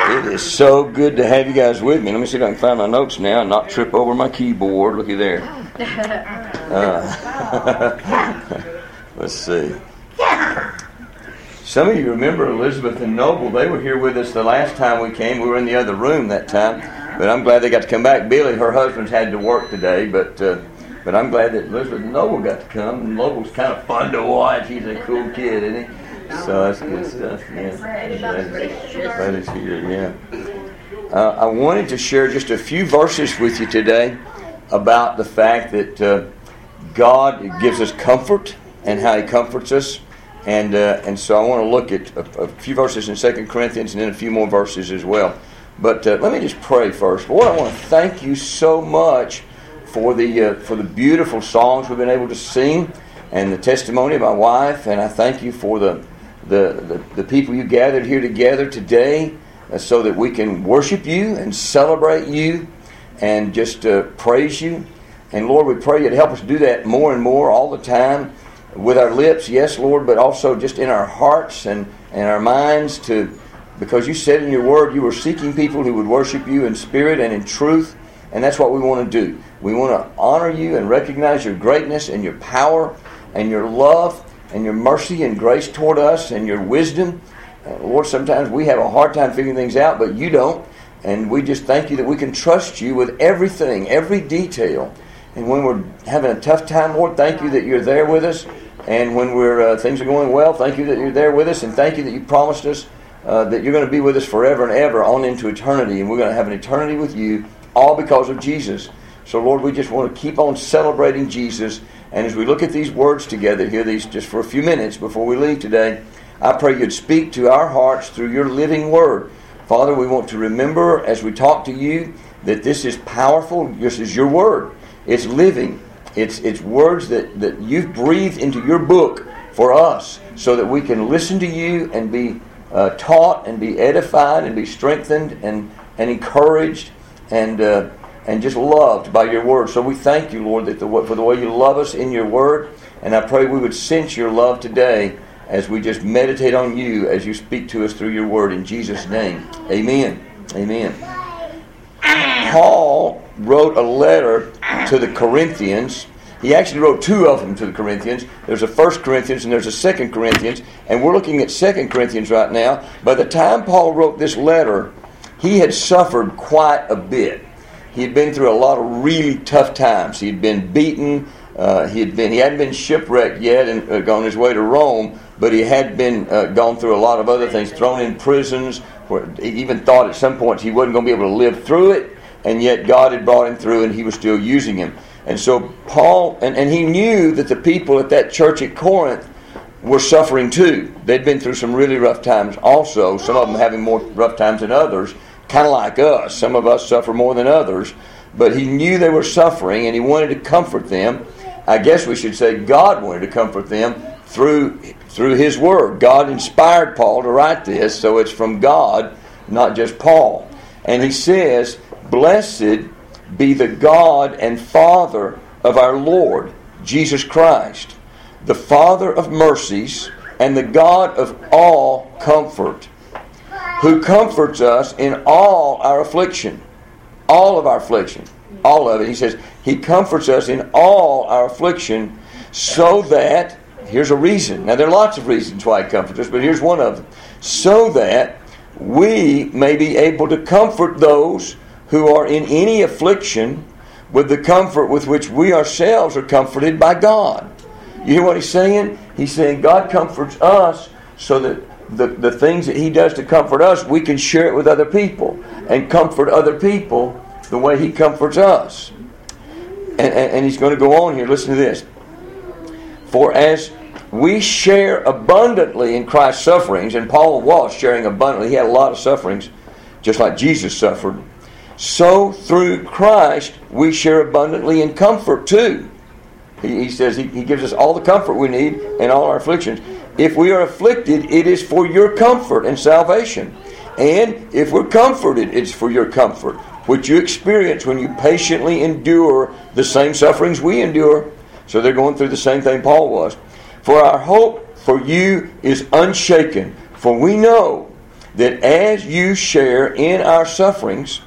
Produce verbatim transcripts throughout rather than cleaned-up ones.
It is so good to have you guys with me. Let me see if I can find my notes now and not trip over my keyboard. Looky there. Uh, let's see. Some of you remember Elizabeth and Noble. They were here with us the last time we came. We were in the other room that time. But I'm glad they got to come back. Billy, her husband's had to work today, but uh, but I'm glad that Elizabeth and Noble got to come. And Noble's kind of fun to watch. He's a cool kid, isn't he? So that's good stuff. Yeah, glad he's here. Yeah. Uh, I wanted to share just a few verses with you today about the fact that uh, God gives us comfort and how He comforts us, and uh, and so I want to look at a, a few verses in Second Corinthians and then a few more verses as well. But uh, let me just pray first. Lord, I want to thank You so much for the uh, for the beautiful songs we've been able to sing and the testimony of my wife, and I thank You for the The, the, the people You gathered here together today uh, so that we can worship You and celebrate You and just uh, praise You. And Lord, we pray You'd help us do that more and more all the time with our lips, yes, Lord, but also just in our hearts and, and our minds, to because You said in Your Word You were seeking people who would worship You in spirit and in truth, and that's what we want to do. We want to honor You and recognize Your greatness and Your power and Your love and Your mercy and grace toward us and Your wisdom. Uh, Lord, sometimes we have a hard time figuring things out, but You don't. And we just thank You that we can trust You with everything, every detail. And when we're having a tough time, Lord, thank You that You're there with us. And when we're uh, things are going well, thank You that You're there with us. And thank You that You promised us uh, that You're going to be with us forever and ever on into eternity. And we're going to have an eternity with You, all because of Jesus. So, Lord, we just want to keep on celebrating Jesus. And as we look at these words together here, these just for a few minutes before we leave today, I pray You'd speak to our hearts through Your living Word. Father, we want to remember as we talk to You that this is powerful. This is Your Word. It's living. It's it's words that, that You've breathed into Your book for us so that we can listen to You and be uh, taught and be edified and be strengthened and, and encouraged and uh, and just loved by Your Word. So we thank You, Lord, that the, for the way You love us in Your Word. And I pray we would sense Your love today as we just meditate on You as You speak to us through Your Word. In Jesus' name, amen. Amen. Paul wrote a letter to the Corinthians. He actually wrote two of them to the Corinthians. There's a First Corinthians and there's a Second Corinthians. And we're looking at Second Corinthians right now. By the time Paul wrote this letter, he had suffered quite a bit. He had been through a lot of really tough times. He had been beaten. Uh, he had been. He hadn't been shipwrecked yet and uh, gone his way to Rome, but he had been uh, gone through a lot of other things. Thrown in prisons. Where he even thought at some points he wasn't going to be able to live through it, and yet God had brought him through, and He was still using him. And so Paul, and, and he knew that the people at that church at Corinth were suffering too. They'd been through some really rough times also. Some of them having more rough times than others. Kind of like us. Some of us suffer more than others. But he knew they were suffering and he wanted to comfort them. I guess we should say God wanted to comfort them through through His Word. God inspired Paul to write this, so it's from God, not just Paul. And he says, "Blessed be the God and Father of our Lord Jesus Christ, the Father of mercies and the God of all comfort, who comforts us in all our affliction." All of our affliction. All of it. He says, He comforts us in all our affliction so that, here's a reason. Now there are lots of reasons why He comforts us, but here's one of them. So that we may be able to comfort those who are in any affliction with the comfort with which we ourselves are comforted by God. You hear what he's saying? He's saying God comforts us so that The, the things that He does to comfort us, we can share it with other people and comfort other people the way He comforts us. And, and, and he's going to go on here. Listen to this. "For as we share abundantly in Christ's sufferings," and Paul was sharing abundantly. He had a lot of sufferings, just like Jesus suffered. "So through Christ we share abundantly in comfort too." He, he says he, he gives us all the comfort we need in all our afflictions. "If we are afflicted, it is for your comfort and salvation. And if we're comforted, it's for your comfort, which you experience when you patiently endure the same sufferings we endure." So they're going through the same thing Paul was. "For our hope for you is unshaken, for we know that as you share in our sufferings,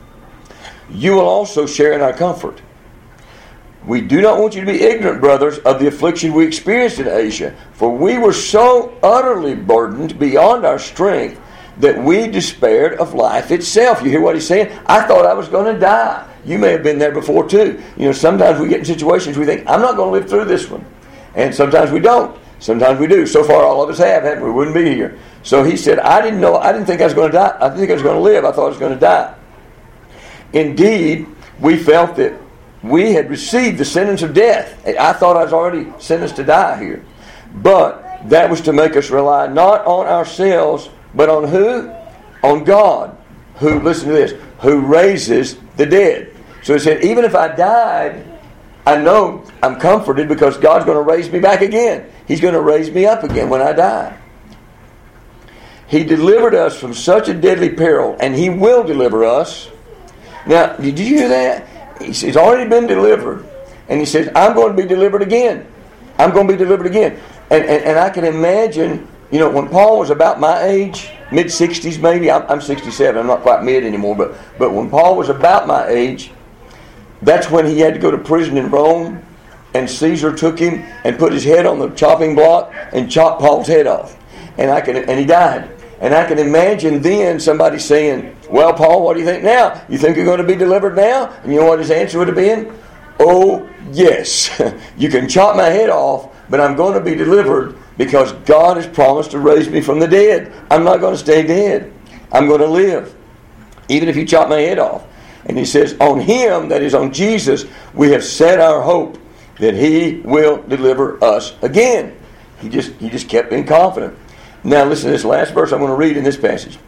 you will also share in our comfort. We do not want you to be ignorant, brothers, of the affliction we experienced in Asia, for we were so utterly burdened beyond our strength that we despaired of life itself. You hear what he's saying? I thought I was going to die. You may have been there before too. You know, sometimes we get in situations we think, I'm not going to live through this one. And sometimes we don't. Sometimes we do. So far all of us have, haven't we? We wouldn't be here. So he said, I didn't know, I didn't think I was going to die. I didn't think I was going to live. I thought I was going to die. Indeed, we felt that we had received the sentence of death. I thought I was already sentenced to die here. But that was to make us rely not on ourselves, but on who? On God, who, listen to this, who raises the dead. So he said, even if I died, I know I'm comforted because God's going to raise me back again. He's going to raise me up again when I die. He delivered us from such a deadly peril, and He will deliver us. Now, did you hear that? He's already been delivered. And He says, I'm going to be delivered again. I'm going to be delivered again. And, and, and I can imagine, you know, when Paul was about my age, mid-sixties maybe, I'm, I'm sixty-seven, I'm not quite mid anymore, but, but when Paul was about my age, that's when he had to go to prison in Rome, and Caesar took him and put his head on the chopping block and chopped Paul's head off. And I can, and he died. And I can imagine then somebody saying, well, Paul, what do you think now? You think you're going to be delivered now? And you know what his answer would have been? Oh, yes. You can chop my head off, but I'm going to be delivered because God has promised to raise me from the dead. I'm not going to stay dead. I'm going to live, even if you chop my head off. And he says, on Him, that is on Jesus, we have set our hope that He will deliver us again. He just, he just kept being confident. Now listen to this last verse I'm going to read in this passage.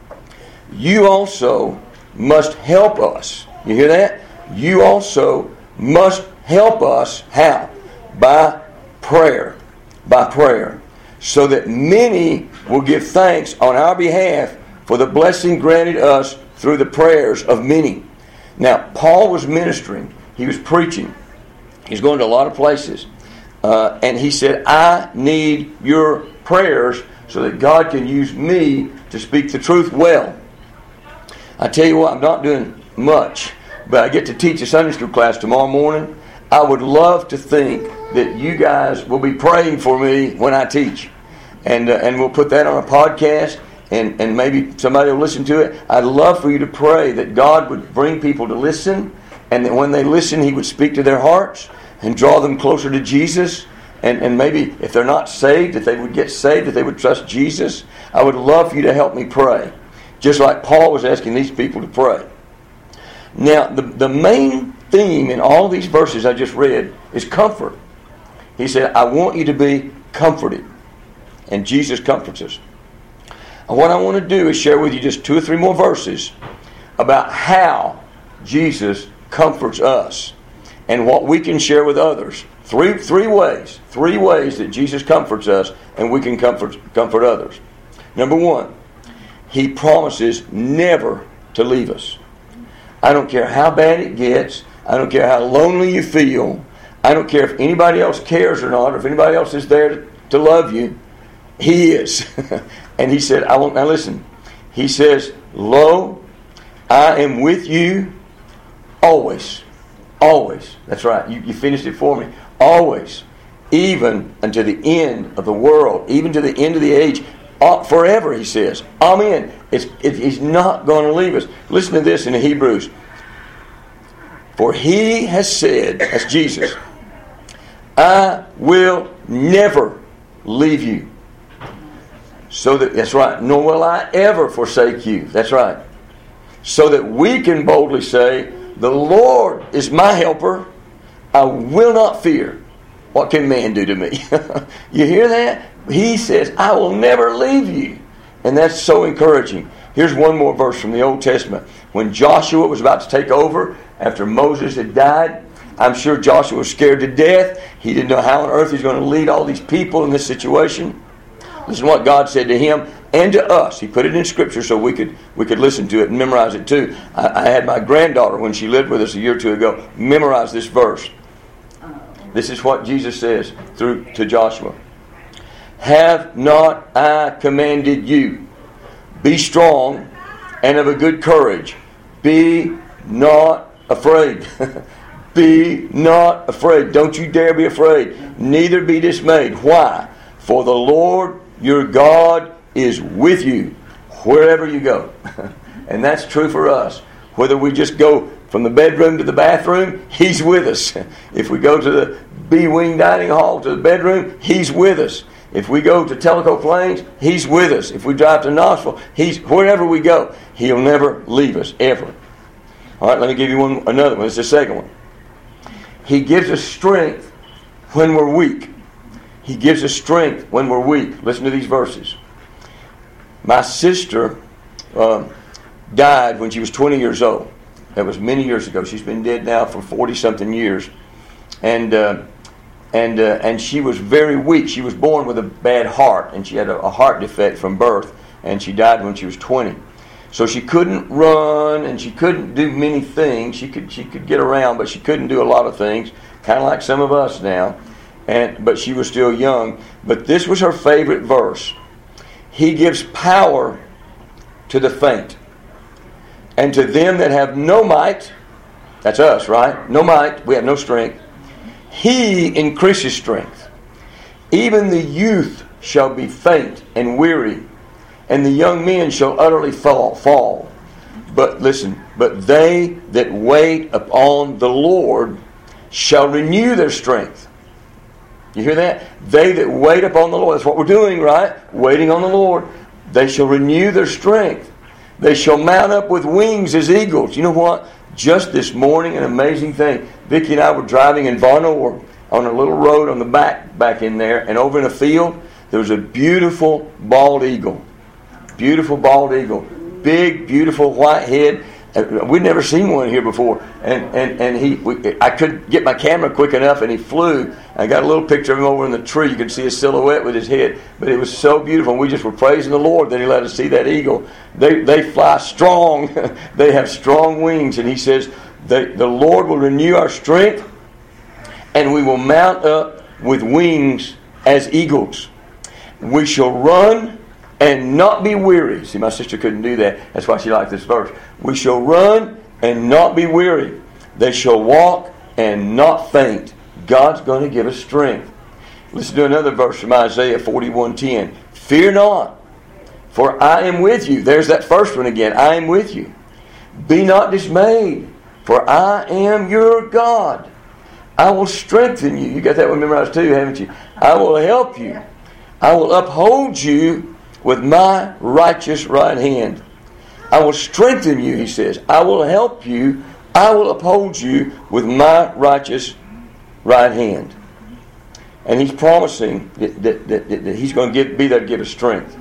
You also must help us. You hear that? You also must help us. How? By prayer. By prayer. So that many will give thanks on our behalf for the blessing granted us through the prayers of many. Now, Paul was ministering. He was preaching. He's going to a lot of places. Uh, and he said, I need your prayers so that God can use me to speak the truth well. I tell you what, I'm not doing much, but I get to teach a Sunday school class tomorrow morning. I would love to think that you guys will be praying for me when I teach. And uh, and we'll put that on a podcast, and, and maybe somebody will listen to it. I'd love for you to pray that God would bring people to listen, and that when they listen, He would speak to their hearts and draw them closer to Jesus. And, and maybe if they're not saved, if they would get saved, if they would trust Jesus. I would love for you to help me pray. Just like Paul was asking these people to pray. Now, the, the main theme in all these verses I just read is comfort. He said, I want you to be comforted. And Jesus comforts us. And what I want to do is share with you just two or three more verses about how Jesus comforts us and what we can share with others. Three three ways. Three ways that Jesus comforts us and we can comfort comfort others. Number one, He promises never to leave us. I don't care how bad it gets. I don't care how lonely you feel. I don't care if anybody else cares or not, or if anybody else is there to, to love you. He is. And He said, I won't. Now listen. He says, lo, I am with you always. Always. That's right. You, you finished it for me. Always. Even unto the end of the world. Even to the end of the age. Uh, forever, He says. Amen. It's, it, he's not going to leave us. Listen to this in the Hebrews. For He has said, that's Jesus, I will never leave you. So that, that's right, nor will I ever forsake you. That's right. So that we can boldly say, the Lord is my helper. I will not fear. What can man do to me? You hear that? He says, I will never leave you. And that's so encouraging. Here's one more verse from the Old Testament. When Joshua was about to take over after Moses had died, I'm sure Joshua was scared to death. He didn't know how on earth he's going to lead all these people in this situation. Listen to what God said to him and to us. He put it in Scripture so we could we could listen to it and memorize it too. I, I had my granddaughter, when she lived with us a year or two ago, memorize this verse. This is what Jesus says through to Joshua. Have not I commanded you? Be strong and of a good courage. Be not afraid. Be not afraid. Don't you dare be afraid. Neither be dismayed. Why? For the Lord your God is with you wherever you go. And that's true for us. Whether we just go from the bedroom to the bathroom, He's with us. If we go to the B-wing dining hall to the bedroom, He's with us. If we go to Tellico Plains, He's with us. If we drive to Knoxville, He's wherever we go, He'll never leave us, ever. All right, let me give you one another one. It's the second one. He gives us strength when we're weak. He gives us strength when we're weak. Listen to these verses. My sister uh, died when she was twenty years old. That was many years ago. She's been dead now for forty-something years. And uh, and uh, and she was very weak. She was born with a bad heart, and she had a, a heart defect from birth, and she died when she was twenty. So she couldn't run, and she couldn't do many things. She could she could get around, but she couldn't do a lot of things, kind of like some of us now. And but she was still young. But this was her favorite verse. He gives power to the faint, and to them that have no might, that's us, right? No might, we have no strength. He increases strength. Even the youth shall be faint and weary, and the young men shall utterly fall. fall. But listen, but they that wait upon the Lord shall renew their strength. You hear that? They that wait upon the Lord. That's what we're doing, right? Waiting on the Lord. They shall renew their strength. They shall mount up with wings as eagles. You know what? Just this morning, an amazing thing. Vicki and I were driving in Varnor on a little road on the back, back in there, and over in a field, there was a beautiful bald eagle. Beautiful bald eagle. Big, beautiful white head. We'd never seen one here before. And and, and he, we, I couldn't get my camera quick enough, and he flew. I got a little picture of him over in the tree. You could see his silhouette with his head. But it was so beautiful. And we just were praising the Lord that He let us see that eagle. They they fly strong. They have strong wings. And He says, the, the Lord will renew our strength, and we will mount up with wings as eagles. We shall run and not be weary. See, my sister couldn't do that. That's why she liked this verse. We shall run and not be weary. They shall walk and not faint. God's going to give us strength. Listen to another verse from Isaiah forty-one ten. Fear not, for I am with you. There's that first one again. I am with you. Be not dismayed, for I am your God. I will strengthen you. You got that one memorized too, haven't you? I will help you. I will uphold you with my righteous right hand. I will strengthen you, He says. I will help you. I will uphold you with my righteous right hand. And He's promising that, that, that, that He's going to give, be there to give us strength.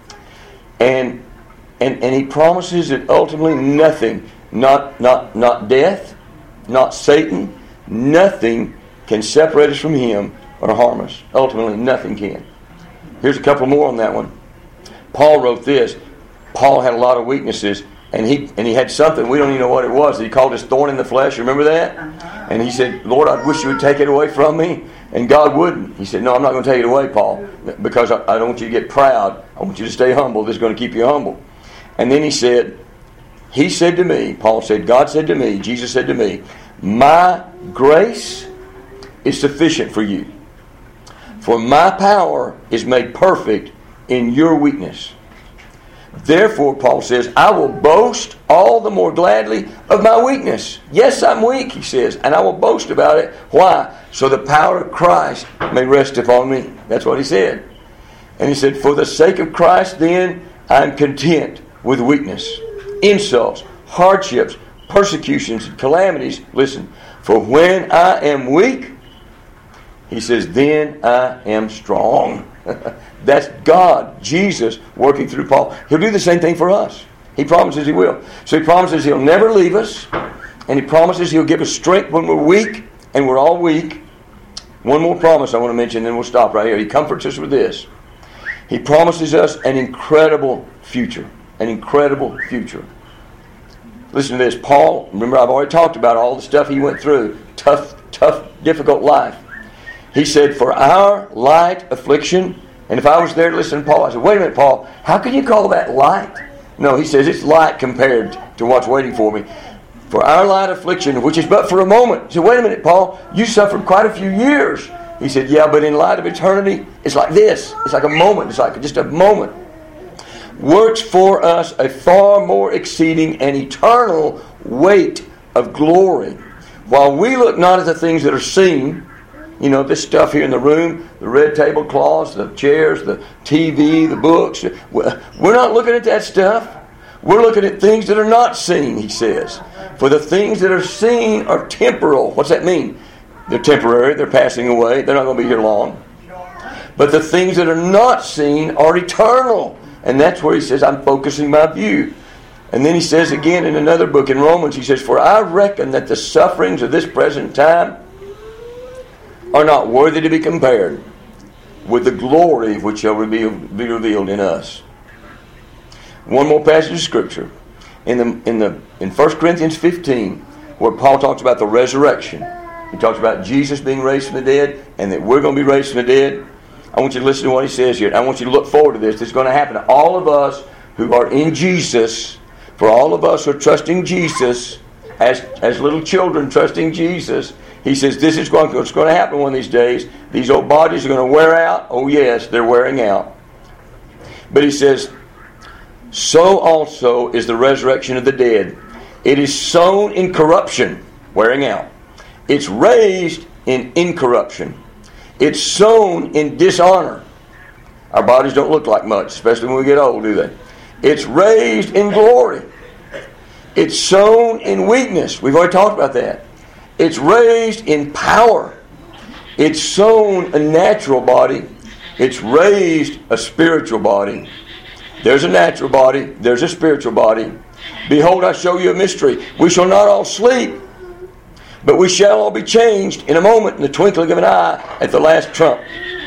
And, and, and He promises that ultimately nothing, not, not, not death, not Satan, nothing can separate us from Him or harm us. Ultimately, nothing can. Here's a couple more on that one. Paul wrote this. Paul had a lot of weaknesses, and he and he had something, we don't even know what it was. He called his thorn in the flesh. Remember that? Uh-huh. And he said, Lord, I wish you would take it away from me. And God wouldn't. He said, no, I'm not going to take it away, Paul, because I, I don't want you to get proud. I want you to stay humble. This is going to keep you humble. And then he said, He said to me, Paul said, God said to me, Jesus said to me, my grace is sufficient for you. For my power is made perfect in your weakness. Therefore, Paul says, I will boast all the more gladly of my weakness. Yes, I'm weak, he says, and I will boast about it. Why? So the power of Christ may rest upon me. That's what he said. And he said, for the sake of Christ, then, I'm content with weakness, insults, hardships, persecutions, and calamities. Listen, for when I am weak, he says, then I am strong. That's God, Jesus, working through Paul. He'll do the same thing for us. He promises He will. So He promises He'll never leave us. And He promises He'll give us strength when we're weak. And we're all weak. One more promise I want to mention, then we'll stop right here. He comforts us with this. He promises us an incredible future. An incredible future. Listen to this. Paul, remember I've already talked about all the stuff he went through. Tough, tough, difficult life. He said, for our light affliction. And if I was there to listen to Paul, I said, wait a minute, Paul, how can you call that light? No, he says it's light compared to what's waiting for me. For our light affliction, which is but for a moment. He said, wait a minute, Paul, you suffered quite a few years. He said, yeah, but in light of eternity, it's like this. It's like a moment. It's like just a moment. Works for us a far more exceeding and eternal weight of glory. While we look not at the things that are seen, you know, this stuff here in the room, the red tablecloths, the chairs, the T V, the books, we're not looking at that stuff. We're looking at things that are not seen, he says. For the things that are seen are temporal. What's that mean? They're temporary. They're passing away. They're not going to be here long. But the things that are not seen are eternal. And that's where he says, I'm focusing my view. And then he says again in another book in Romans, he says, for I reckon that the sufferings of this present time are not worthy to be compared with the glory which shall be revealed in us. One more passage of Scripture. In the in the in First Corinthians fifteen, where Paul talks about the resurrection. He talks about Jesus being raised from the dead and that we're going to be raised from the dead. I want you to listen to what he says here. I want you to look forward to this. This is going to happen to all of us who are in Jesus. For all of us who are trusting Jesus, as, as little children trusting Jesus, he says this is going, what's going to happen one of these days. These old bodies are going to wear out. Oh yes, they're wearing out. But he says, so also is the resurrection of the dead. It is sown in corruption, wearing out. It's raised in incorruption. It's sown in dishonor. Our bodies don't look like much, especially when we get old, do they? It's raised in glory. It's sown in weakness. We've already talked about that. It's raised in power. It's sown a natural body. It's raised a spiritual body. There's a natural body. There's a spiritual body. Behold, I show you a mystery. We shall not all sleep, but we shall all be changed in a moment, in the twinkling of an eye, at the last trump.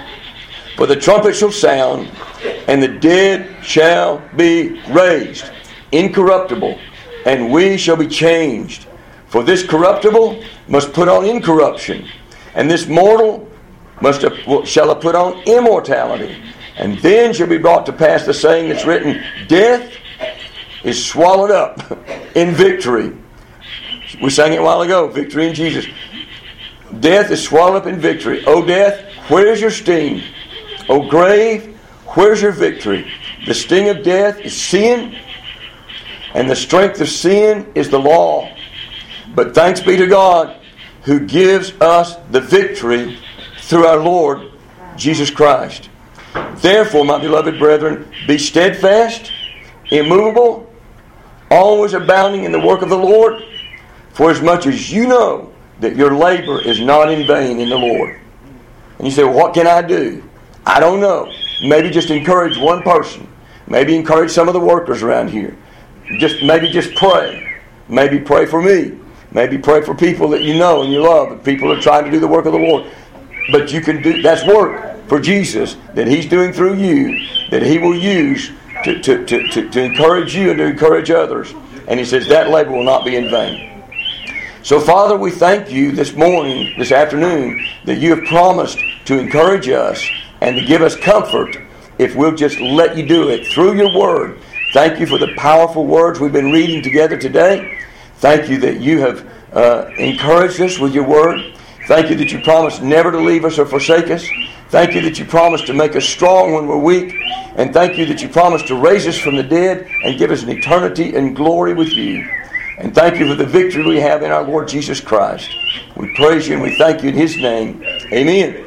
For the trumpet shall sound, and the dead shall be raised, incorruptible, and we shall be changed. For this corruptible must put on incorruption, and this mortal must have, shall have put on immortality. And then shall be brought to pass the saying that's written, death is swallowed up in victory. We sang it a while ago, victory in Jesus. Death is swallowed up in victory. O death, where's your sting? O grave, where's your victory? The sting of death is sin, and the strength of sin is the law. But thanks be to God who gives us the victory through our Lord Jesus Christ. Therefore, my beloved brethren, be steadfast, immovable, always abounding in the work of the Lord, for as much as you know that your labor is not in vain in the Lord. And you say, well, what can I do? I don't know. Maybe just encourage one person. Maybe encourage some of the workers around here. Just maybe just pray. Maybe pray for me. Maybe pray for people that you know and you love, and people are trying to do the work of the Lord. But you can do, that's work for Jesus that He's doing through you, that He will use to, to, to, to, to encourage you and to encourage others. And He says that labor will not be in vain. So, Father, we thank you this morning, this afternoon, that you have promised to encourage us and to give us comfort if we'll just let you do it through your word. Thank you for the powerful words we've been reading together today. Thank you that you have uh, encouraged us with your word. Thank you that you promised never to leave us or forsake us. Thank you that you promised to make us strong when we're weak. And thank you that you promised to raise us from the dead and give us an eternity and glory with you. And thank you for the victory we have in our Lord Jesus Christ. We praise you and we thank you in His name. Amen.